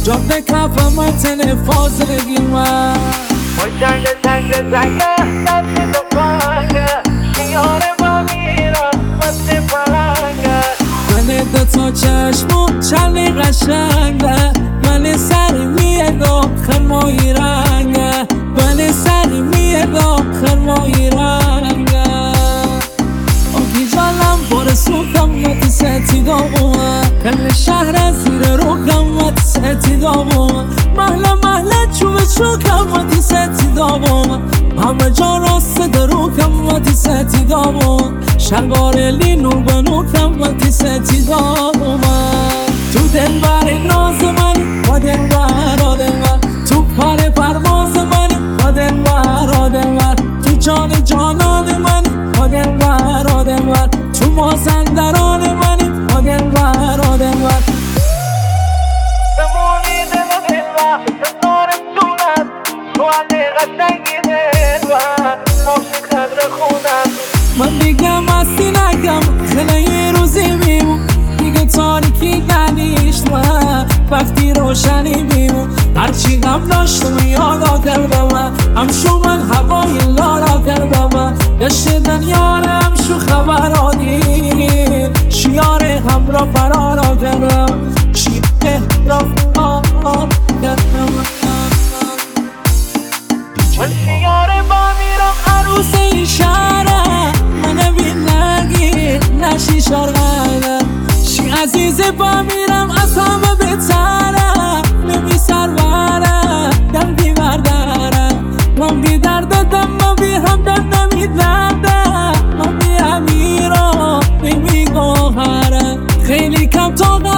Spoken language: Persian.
جاده کف متن فاضلگی من زنگ دست تو پنگه شیاره با میرم واسه پرنگه من دوتا چشمو چلی قشنگه من سری میگم خرمایی رنگه من سری میگم خرمایی رنگه آگی جالم بار سوکم نتی ستی داموه کل شهر زیر روکم نتی ستی داموه محله چوب چوکم نتی ستی داموه همه جا راست دروکم نتی ستی داموه شلوار لینور بنوکم نتی ستی داموه تو دلبر ناز منی با دلبر تو پار پرواز منی با دلبر تو جان جانان منی با دلبر تو مازندران منی با دلبر بمونی دلم دارم دونم تو علی قشنگی دلم موشی قدر خونم من دیگه مستی نگم خیلی یه روزی میمون دیگه تاریکی ندیشت من وقتی روشنی میمون هرچی غم داشتم یادا کردم همشو من هوای لارا کردم گشتن یارم شو خبرانی شیاره هم را فرارا کردم شیاره را فرارا کردم من شیاره با میرم عروس این شهره من بین نگیر نشی شرغنه شی عزیزه با میرم از همه بهتره نمی سروره دم بی برداره من بی دردم من بی همدم نمی درده من بی امیرا نمی گوهره خیلی کم طاقت